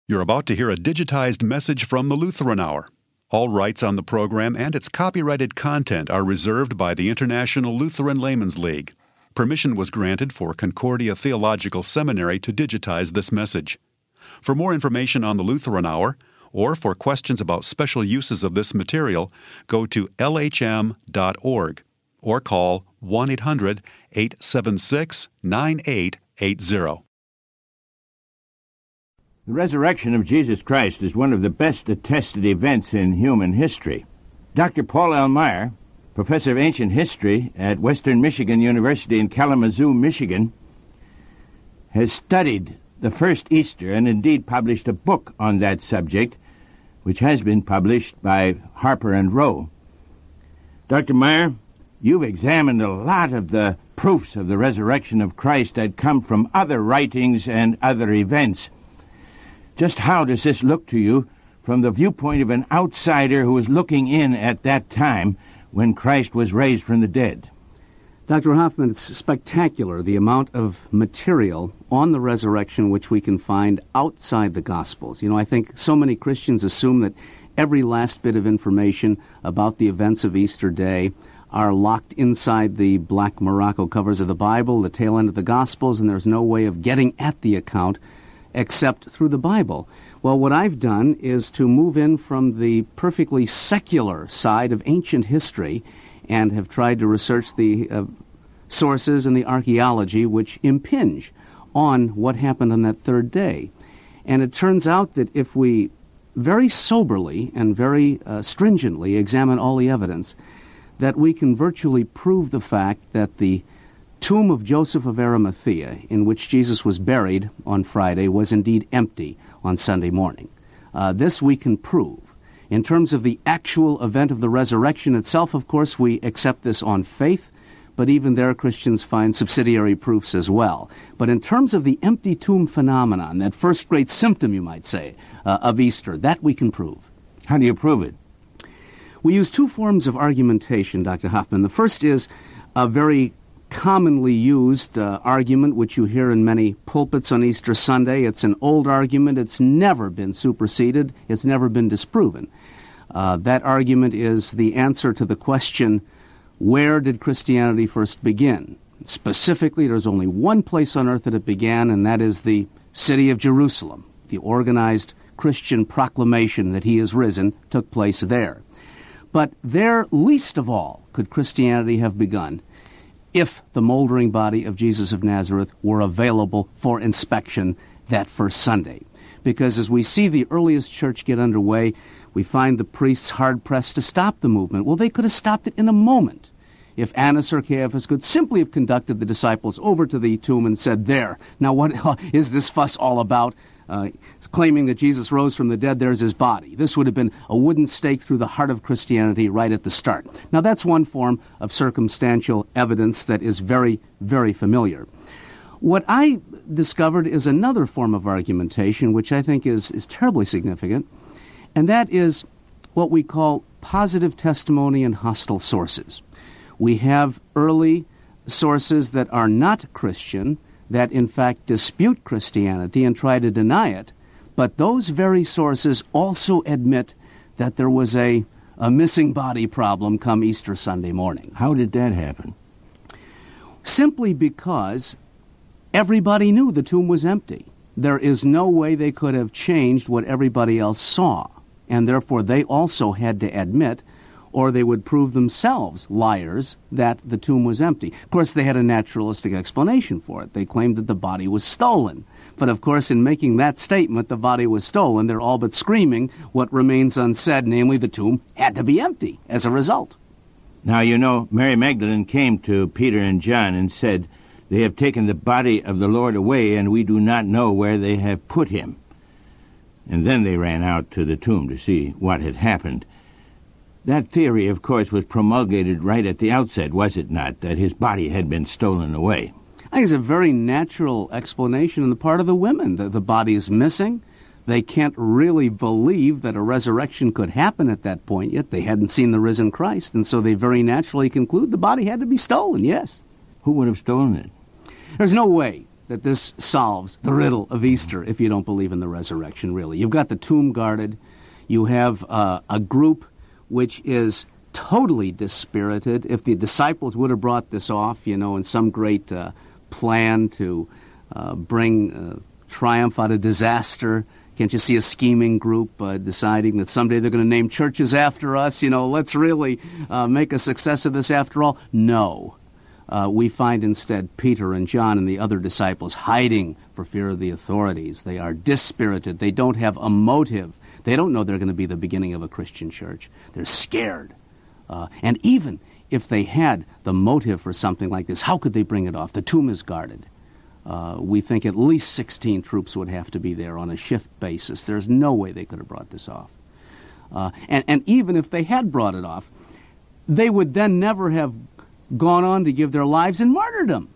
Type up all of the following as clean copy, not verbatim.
You're about to hear a digitized message from the Lutheran Hour. All rights on the program and its copyrighted content are reserved by the International Lutheran Laymen's League. Permission was granted for Concordia Theological Seminary to digitize this message. For more information on the Lutheran Hour, or for questions about special uses of this material, go to lhm.org or call 1-800-876-9880. The resurrection of Jesus Christ is one of the best attested events in human history. Dr. Paul L. Meyer, professor of ancient history at Western Michigan University in Kalamazoo, Michigan, has studied the first Easter and indeed published a book on that subject, which has been published by Harper and Row. Dr. Meyer, you've examined a lot of the proofs of the resurrection of Christ that come from other writings and other events. Just how does this look to you from the viewpoint of an outsider who was looking in at that time when Christ was raised from the dead? Dr. Hoffman, it's spectacular, the amount of material on the resurrection which we can find outside the Gospels. I think so many Christians assume that every last bit of information about the events of Easter Day are locked inside the black Morocco covers of the Bible, the tail end of the Gospels, and there's no way of getting at the account except through the Bible. Well, what I've done is to move in from the perfectly secular side of ancient history and have tried to research the sources and the archaeology which impinge on what happened on that third day. And it turns out that if we very soberly and very stringently examine all the evidence, that we can virtually prove the fact that the tomb of Joseph of Arimathea, in which Jesus was buried on Friday, was indeed empty on Sunday morning. This we can prove. In terms of the actual event of the resurrection itself, of course, we accept this on faith, but even there Christians find subsidiary proofs as well. But in terms of the empty tomb phenomenon, that first great symptom, you might say, of Easter, that we can prove. How do you prove it? We use two forms of argumentation, Dr. Hoffman. The first is a very commonly used argument which you hear in many pulpits on Easter Sunday. It's an old argument. It's never been superseded. It's never been disproven. That argument is the answer to the question, where did Christianity first begin? Specifically, there's only one place on earth that it began, and that is the city of Jerusalem. The organized Christian proclamation that he is risen took place there. But there, least of all, could Christianity have begun if the moldering body of Jesus of Nazareth were available for inspection that first Sunday. Because as we see the earliest church get underway, we find the priests hard-pressed to stop the movement. Well, they could have stopped it in a moment if Annas or Caiaphas could simply have conducted the disciples over to the tomb and said, there, now what is this fuss all about? Claiming that Jesus rose from the dead, there's his body. This would have been a wooden stake through the heart of Christianity right at the start. Now, that's one form of circumstantial evidence that is very, very familiar. What I discovered is another form of argumentation, which I think is terribly significant, and that is what we call positive testimony and hostile sources. We have early sources that are not Christian, that in fact dispute Christianity and try to deny it, but those very sources also admit that there was a missing body problem come Easter Sunday morning. How did that happen? Simply because everybody knew the tomb was empty. There is no way they could have changed what everybody else saw, and therefore they also had to admit, or they would prove themselves liars, that the tomb was empty. Of course, they had a naturalistic explanation for it. They claimed that the body was stolen. But of course, in making that statement, the body was stolen, they're all but screaming what remains unsaid, namely the tomb had to be empty as a result. Now, you know, Mary Magdalene came to Peter and John and said, they have taken the body of the Lord away, and we do not know where they have put him. And then they ran out to the tomb to see what had happened. That theory, of course, was promulgated right at the outset, was it not, that his body had been stolen away? I think it's a very natural explanation on the part of the women. The body is missing. They can't really believe that a resurrection could happen at that point yet. They hadn't seen the risen Christ, and so they very naturally conclude the body had to be stolen, yes. Who would have stolen it? There's no way that this solves the riddle of Easter if you don't believe in the resurrection, really. You've got the tomb guarded. You have a group which is totally dispirited. If the disciples would have brought this off, in some great plan to bring triumph out of disaster, can't you see a scheming group deciding that someday they're going to name churches after us? Let's really make a success of this after all? No. We find instead Peter and John and the other disciples hiding for fear of the authorities. They are dispirited. They don't have a motive. They don't know they're going to be the beginning of a Christian church. They're scared. And even if they had the motive for something like this, how could they bring it off? The tomb is guarded. We think at least 16 troops would have to be there on a shift basis. There's no way they could have brought this off. And even if they had brought it off, they would then never have gone on to give their lives in martyrdom.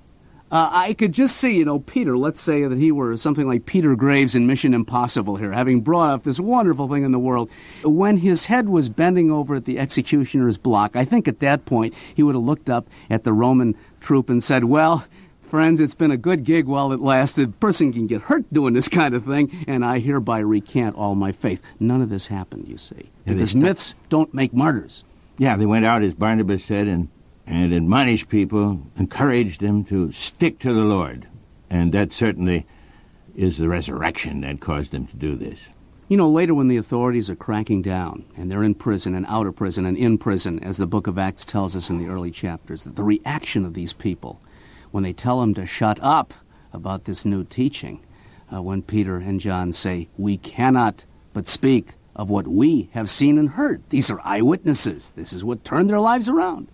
I could just see, Peter, let's say that he were something like Peter Graves in Mission Impossible here, having brought up this wonderful thing in the world. When his head was bending over at the executioner's block, I think at that point he would have looked up at the Roman troop and said, well, friends, it's been a good gig while it lasted. A person can get hurt doing this kind of thing, and I hereby recant all my faith. None of this happened, you see, because myths don't make martyrs. Yeah, they went out, as Barnabas said, and admonished people, encouraged them to stick to the Lord. And that certainly is the resurrection that caused them to do this. Later when the authorities are cracking down, and they're in prison and out of prison and in prison, as the book of Acts tells us in the early chapters, that the reaction of these people, when they tell them to shut up about this new teaching, when Peter and John say, we cannot but speak of what we have seen and heard. These are eyewitnesses. This is what turned their lives around.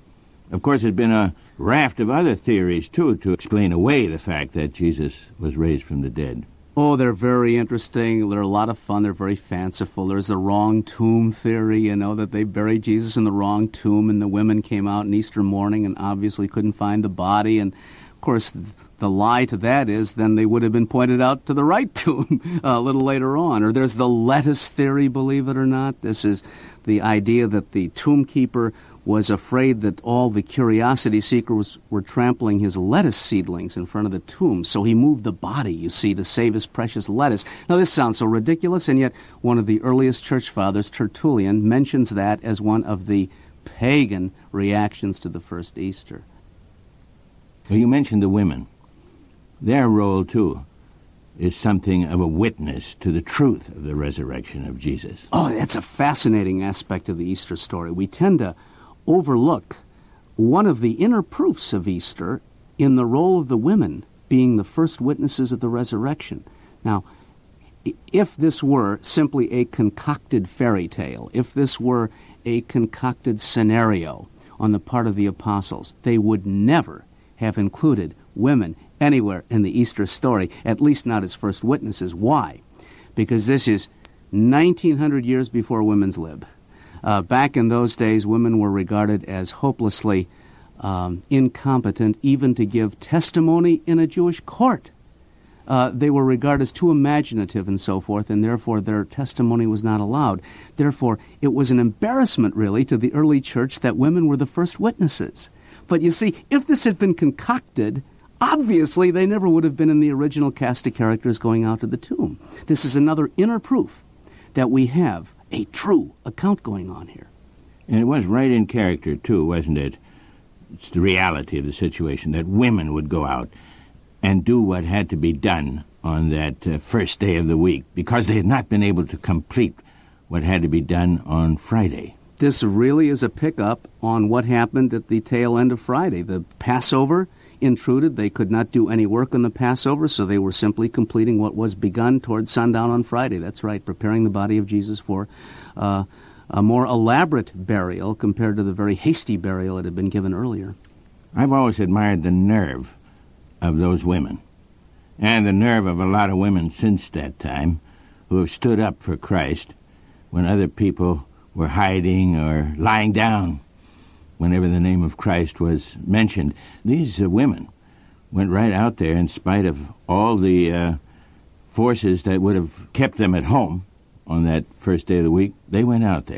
Of course, there's been a raft of other theories, too, to explain away the fact that Jesus was raised from the dead. Oh, they're very interesting. They're a lot of fun. They're very fanciful. There's the wrong tomb theory, that they buried Jesus in the wrong tomb, and the women came out on Easter morning and obviously couldn't find the body. And, of course, the lie to that is then they would have been pointed out to the right tomb a little later on. Or there's the lettuce theory, believe it or not. This is the idea that the tomb keeper was afraid that all the curiosity seekers were trampling his lettuce seedlings in front of the tomb. So he moved the body, you see, to save his precious lettuce. Now, this sounds so ridiculous, and yet one of the earliest church fathers, Tertullian, mentions that as one of the pagan reactions to the first Easter. Well, you mentioned the women. Their role, too, is something of a witness to the truth of the resurrection of Jesus. Oh, that's a fascinating aspect of the Easter story. We tend to overlook one of the inner proofs of Easter in the role of the women being the first witnesses of the resurrection. Now, if this were simply a concocted fairy tale, if this were a concocted scenario on the part of the apostles, they would never have included women anywhere in the Easter story, at least not as first witnesses. Why? Because this is 1,900 years before women's lib. Back in those days, women were regarded as hopelessly incompetent even to give testimony in a Jewish court. They were regarded as too imaginative and so forth, and therefore their testimony was not allowed. Therefore, it was an embarrassment, really, to the early church that women were the first witnesses. But you see, if this had been concocted, obviously they never would have been in the original cast of characters going out to the tomb. This is another inner proof that we have a true account going on here. And it was right in character, too, wasn't it? It's the reality of the situation, that women would go out and do what had to be done on that first day of the week, because they had not been able to complete what had to be done on Friday. This really is a pickup on what happened at the tail end of Friday. The Passover intruded. They could not do any work on the Passover, so they were simply completing what was begun towards sundown on Friday. That's right, preparing the body of Jesus for a more elaborate burial compared to the very hasty burial that had been given earlier. I've always admired the nerve of those women, and the nerve of a lot of women since that time who have stood up for Christ when other people were hiding or lying down whenever the name of Christ was mentioned. These women went right out there in spite of all the forces that would have kept them at home on that first day of the week. They went out there,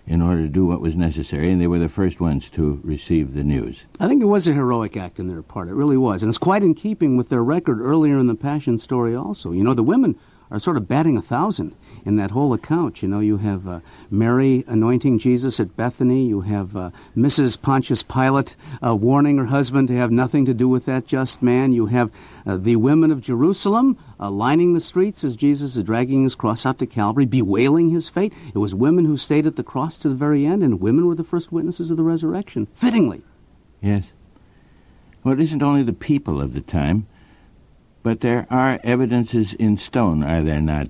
in order to do what was necessary, and they were the first ones to receive the news. I think it was a heroic act on their part. It really was. And it's quite in keeping with their record earlier in the Passion story also. You know, the women are sort of batting 1,000 in that whole account. You know, you have Mary anointing Jesus at Bethany. You have Mrs. Pontius Pilate warning her husband to have nothing to do with that just man. You have the women of Jerusalem lining the streets as Jesus is dragging his cross out to Calvary, bewailing his fate. It was women who stayed at the cross to the very end, and women were the first witnesses of the resurrection, fittingly. Yes. Well, it isn't only the people of the time, but there are evidences in stone, are there not,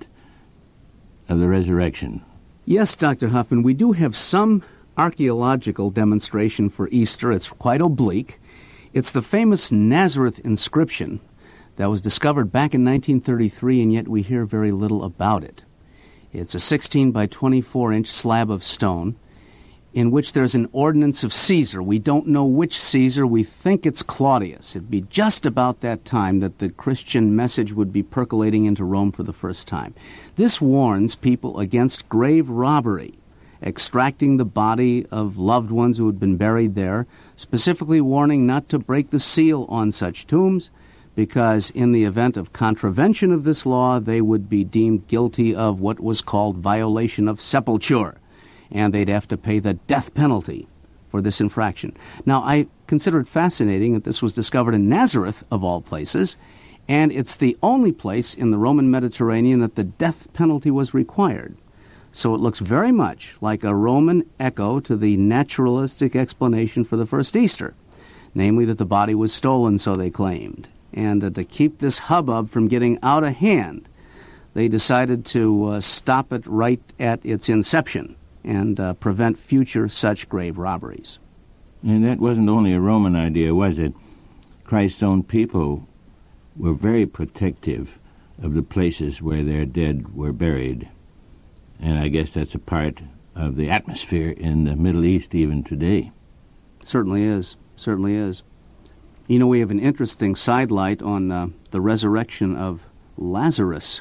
of the resurrection? Yes, Dr. Huffman, we do have some archaeological demonstration for Easter. It's quite oblique. It's the famous Nazareth inscription that was discovered back in 1933, and yet we hear very little about it. It's a 16 by 24-inch slab of stone in which there's an ordinance of Caesar. We don't know which Caesar. We think it's Claudius. It'd be just about that time that the Christian message would be percolating into Rome for the first time. This warns people against grave robbery, extracting the body of loved ones who had been buried there, specifically warning not to break the seal on such tombs, because in the event of contravention of this law, they would be deemed guilty of what was called violation of sepulture, and they'd have to pay the death penalty for this infraction. Now, I consider it fascinating that this was discovered in Nazareth, of all places, and it's the only place in the Roman Mediterranean that the death penalty was required. So it looks very much like a Roman echo to the naturalistic explanation for the first Easter, namely that the body was stolen, so they claimed. And to keep this hubbub from getting out of hand, they decided to stop it right at its inception and prevent future such grave robberies. And that wasn't only a Roman idea, was it? Christ's own people were very protective of the places where their dead were buried. And I guess that's a part of the atmosphere in the Middle East even today. Certainly is. Certainly is. You know, we have an interesting sidelight on the resurrection of Lazarus.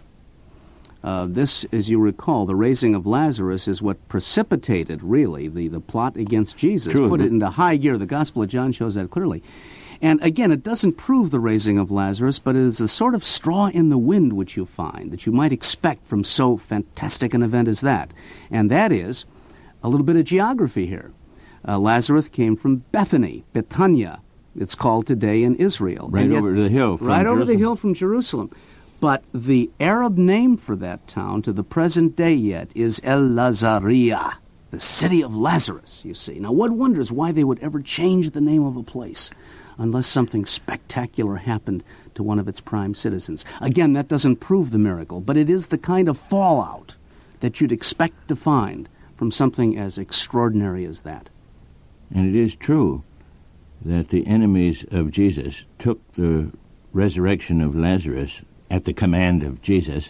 This, as you recall, the raising of Lazarus is what precipitated, really, the plot against Jesus. True. Put it into high gear. The Gospel of John shows that clearly. And again, it doesn't prove the raising of Lazarus, but it is the sort of straw in the wind which you find, that you might expect from so fantastic an event as that. And that is a little bit of geography here. Lazarus came from Bethany, Betania. It's called today in Israel. Right over the hill from Right Jerusalem. over the hill from Jerusalem. But the Arab name for that town to the present day yet is El-Lazaria, the city of Lazarus, you see. Now, one wonders why they would ever change the name of a place unless something spectacular happened to one of its prime citizens. Again, that doesn't prove the miracle, but it is the kind of fallout that you'd expect to find from something as extraordinary as that. And it is true that the enemies of Jesus took the resurrection of Lazarus at the command of Jesus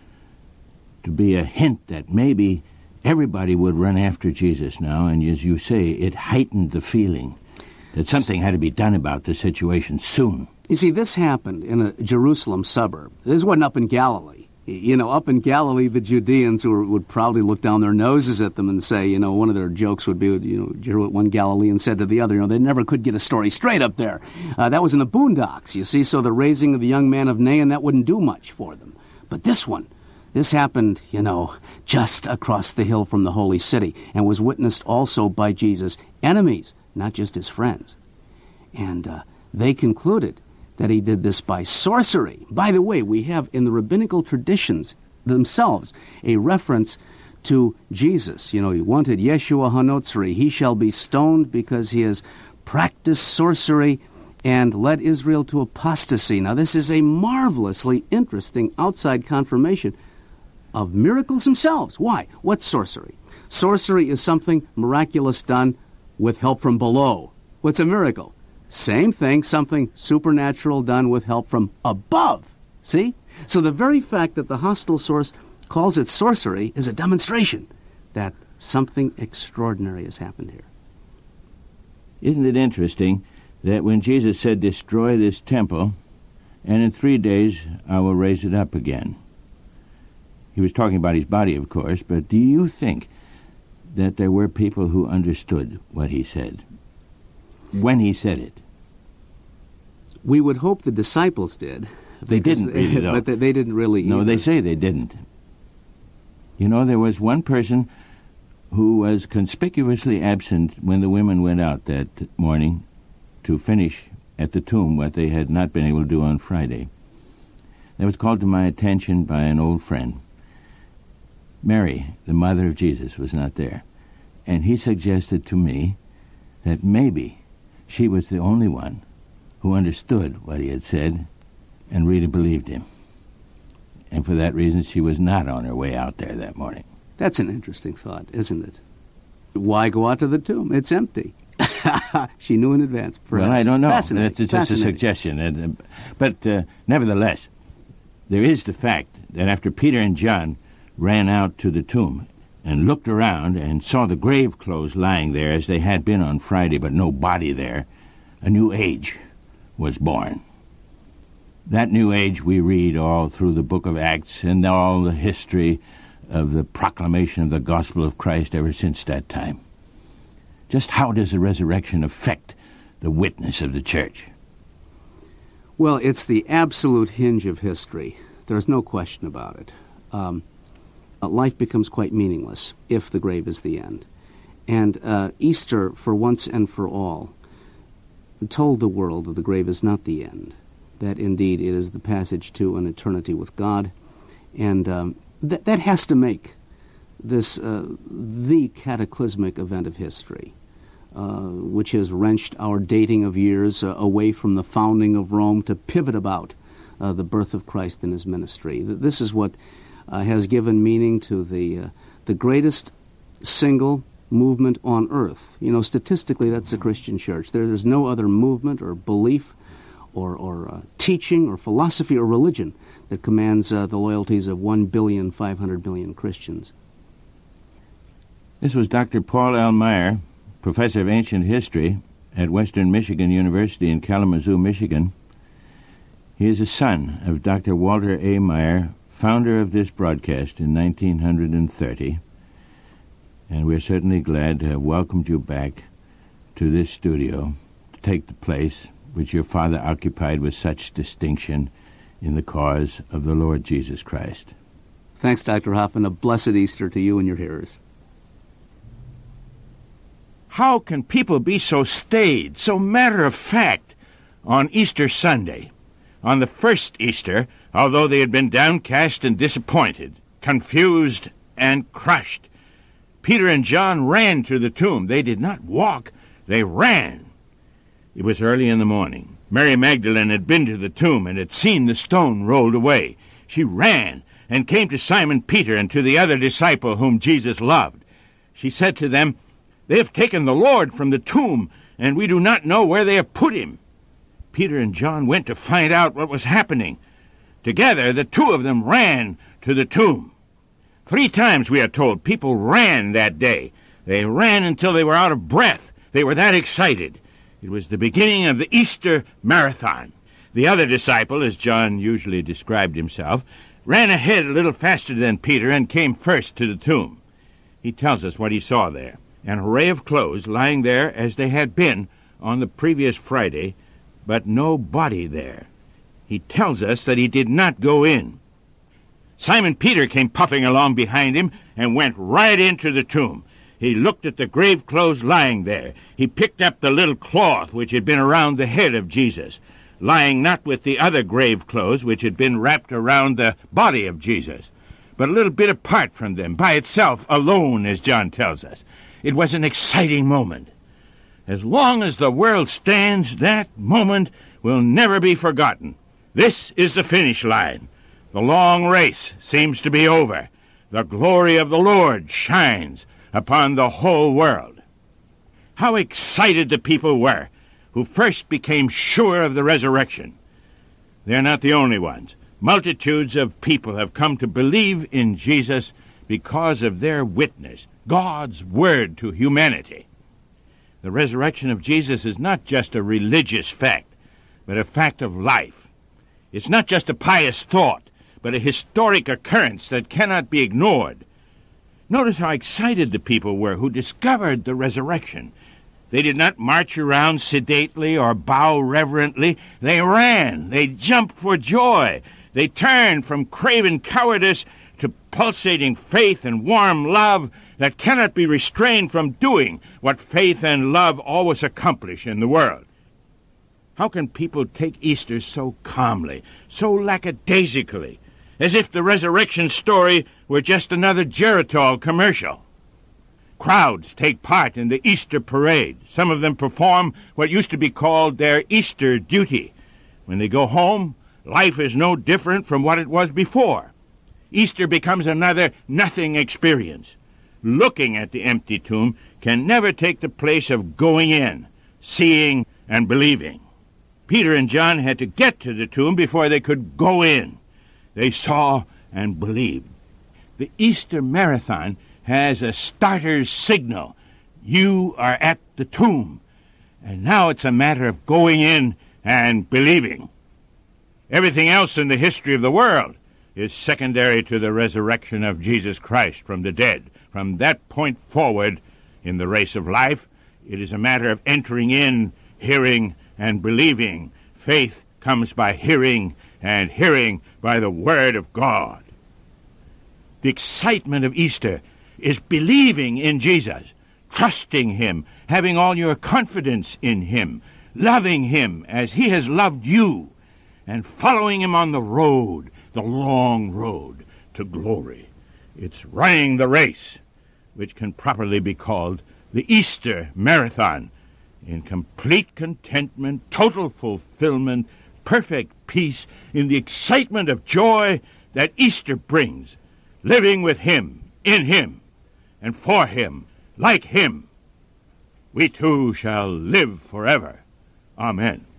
to be a hint that maybe everybody would run after Jesus now, and as you say, it heightened the feeling that something had to be done about the situation soon. You see, this happened in a Jerusalem suburb. This wasn't up in Galilee. You know, up in Galilee, the Judeans would probably look down their noses at them and say, you know, one of their jokes would be, you know, hear what one Galilean said to the other. You know, they never could get a story straight up there. That was in the boondocks, you see, so the raising of the young man of Nain, that wouldn't do much for them. But this happened, you know, just across the hill from the holy city, and was witnessed also by Jesus' enemies, not just his friends. And they concluded that he did this by sorcery. By the way, we have in the rabbinical traditions themselves a reference to Jesus. You know, he wanted Yeshua HaNotzri. He shall be stoned because he has practiced sorcery and led Israel to apostasy. Now, this is a marvelously interesting outside confirmation of miracles themselves. Why? What's sorcery? Sorcery is something miraculous done with help from below. What's a miracle? Same thing, something supernatural done with help from above. See? So the very fact that the hostile source calls it sorcery is a demonstration that something extraordinary has happened here. Isn't it interesting that when Jesus said, destroy this temple, and in 3 days I will raise it up again? He was talking about his body, of course, but do you think that there were people who understood what he said when he said it. We would hope the disciples did. They didn't really, though. But they didn't really No, either. they say they didn't. You know, there was one person who was conspicuously absent when the women went out that morning to finish at the tomb what they had not been able to do on Friday. That was called to my attention by an old friend. Mary, the mother of Jesus, was not there. And he suggested to me that maybe she was the only one who understood what he had said and really believed him. And for that reason, she was not on her way out there that morning. That's an interesting thought, isn't it? Why go out to the tomb? It's empty. She knew in advance, perhaps. Well, I don't know. Fascinating. That's just a suggestion. But nevertheless, there is the fact that after Peter and John ran out to the tomb and looked around and saw the grave clothes lying there as they had been on Friday, but no body there, a new age was born. That new age we read all through the book of Acts and all the history of the proclamation of the gospel of Christ ever since that time. Just how does the resurrection affect the witness of the church? Well, it's the absolute hinge of history. There's no question about it. Life becomes quite meaningless if the grave is the end. And Easter, for once and for all, told the world that the grave is not the end, that indeed it is the passage to an eternity with God. And that has to make this the cataclysmic event of history, which has wrenched our dating of years away from the founding of Rome to pivot about the birth of Christ and his ministry. This is what has given meaning to the greatest single movement on earth. You know, statistically, that's the Christian church. There's no other movement or belief or teaching or philosophy or religion that commands the loyalties of 1.5 billion Christians. This was Dr. Paul L. Meyer, professor of ancient history at Western Michigan University in Kalamazoo, Michigan. He is a son of Dr. Walter A. Meyer, founder of this broadcast in 1930. And we're certainly glad to have welcomed you back to this studio to take the place which your father occupied with such distinction in the cause of the Lord Jesus Christ. Thanks, Dr. Hoffman. A blessed Easter to you and your hearers. How can people be so staid, so matter-of-fact on Easter Sunday? On the first Easter, although they had been downcast and disappointed, confused and crushed, Peter and John ran to the tomb. They did not walk, they ran. It was early in the morning. Mary Magdalene had been to the tomb and had seen the stone rolled away. She ran and came to Simon Peter and to the other disciple whom Jesus loved. She said to them, "They have taken the Lord from the tomb, and we do not know where they have put him." Peter and John went to find out what was happening. Together, the two of them ran to the tomb. 3 times, we are told, people ran that day. They ran until they were out of breath. They were that excited. It was the beginning of the Easter marathon. The other disciple, as John usually described himself, ran ahead a little faster than Peter and came first to the tomb. He tells us what he saw there. An array of clothes lying there as they had been on the previous Friday, but no body there. He tells us that he did not go in. Simon Peter came puffing along behind him and went right into the tomb. He looked at the grave clothes lying there. He picked up the little cloth which had been around the head of Jesus, lying not with the other grave clothes which had been wrapped around the body of Jesus, but a little bit apart from them, by itself, alone, as John tells us. It was an exciting moment. As long as the world stands, that moment will never be forgotten. This is the finish line. The long race seems to be over. The glory of the Lord shines upon the whole world. How excited the people were who first became sure of the resurrection. They're not the only ones. Multitudes of people have come to believe in Jesus because of their witness, God's word to humanity. The resurrection of Jesus is not just a religious fact, but a fact of life. It's not just a pious thought, but a historic occurrence that cannot be ignored. Notice how excited the people were who discovered the resurrection. They did not march around sedately or bow reverently. They ran. They jumped for joy. They turned from craven cowardice to pulsating faith and warm love that cannot be restrained from doing what faith and love always accomplish in the world. How can people take Easter so calmly, so lackadaisically, as if the resurrection story were just another Geritol commercial? Crowds take part in the Easter parade. Some of them perform what used to be called their Easter duty. When they go home, life is no different from what it was before. Easter becomes another nothing experience. Looking at the empty tomb can never take the place of going in, seeing, and believing. Peter and John had to get to the tomb before they could go in. They saw and believed. The Easter Marathon has a starter's signal. You are at the tomb. And now it's a matter of going in and believing. Everything else in the history of the world is secondary to the resurrection of Jesus Christ from the dead. From that point forward in the race of life, it is a matter of entering in, hearing, and believing. Faith comes by hearing, and hearing by the Word of God. The excitement of Easter is believing in Jesus, trusting Him, having all your confidence in Him, loving Him as He has loved you, and following Him on the road, the long road to glory. It's running the race, which can properly be called the Easter Marathon, in complete contentment, total fulfillment, perfect peace, in the excitement of joy that Easter brings, living with Him, in Him, and for Him, like Him. We too shall live forever. Amen.